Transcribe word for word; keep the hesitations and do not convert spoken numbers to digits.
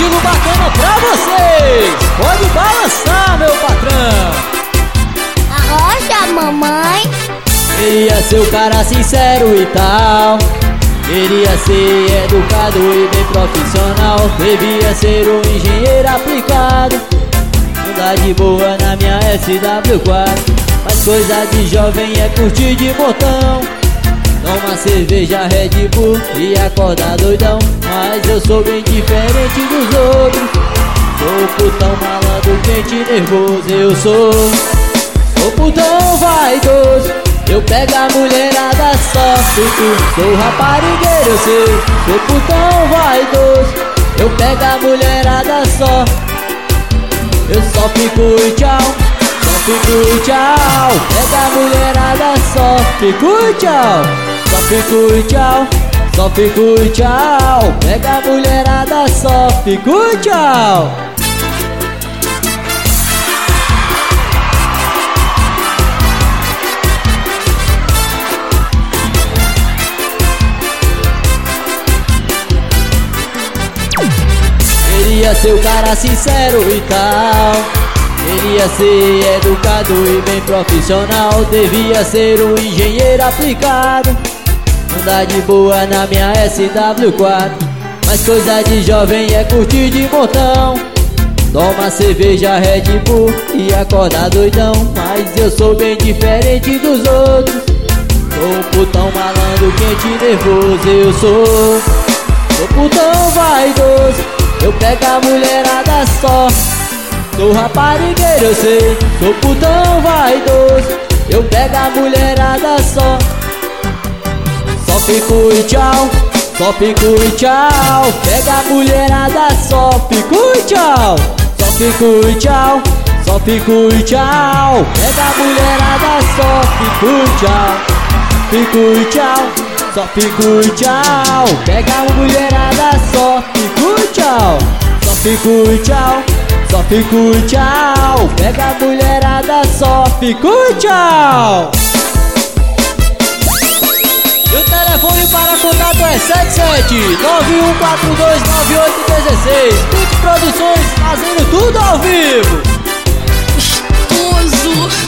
estilo bacana pra vocês. Pode balançar, meu patrão. Arrocha, mamãe. Queria ser o cara sincero e tal. Queria ser educado e bem profissional. Devia ser um engenheiro aplicado. Andar de boa na minha S W quatro. Mas coisa de jovem é curtir de montão. Toma cerveja Red Bull e acorda doidão. Mas eu sou bem diferente dos outros. Sou putão malandro, quente, nervoso. Eu sou Sou putão vaidoso. Eu pego a mulherada só fico. Sou raparigueiro, eu sei. Sou putão vaidoso. Eu pego a mulherada só. Eu só fico e tchau. Só fico e tchau. Pega a mulherada só fico e tchau. Só fico e tchau. Só fico e tchau. Pega a mulherada só fico e tchau. Queria ser o cara sincero e tal. Queria ser educado e bem profissional. Devia ser um engenheiro aplicado. Andar de boa na minha S W quatro. Mas coisa de jovem é curtir de montão. Toma cerveja Red Bull e acorda doidão. Mas eu sou bem diferente dos outros. Sou um putão malandro, quente, nervoso. Eu sou Sou putão vaidoso. Eu pego a mulherada só. Sou raparigueiro, eu sei. Sou putão vaidoso. Eu pego a mulherada só. Só fico e tchau. Só fico e tchau. Pega a mulherada só. Fico e tchau. Só fico e tchau. Só fico e tchau. Pega a mulherada só. Fico e tchau. Fico e tchau. Só fico e tchau. Pega a mulherada só. Fico e tchau. Só fico e tchau. Só fico e tchau. Pega a mulherada só. Fico e tchau. E o telefone para contato é sete sete nove um quatro dois nove oito um seis. Pique Produções, fazendo tudo ao vivo. Gostoso.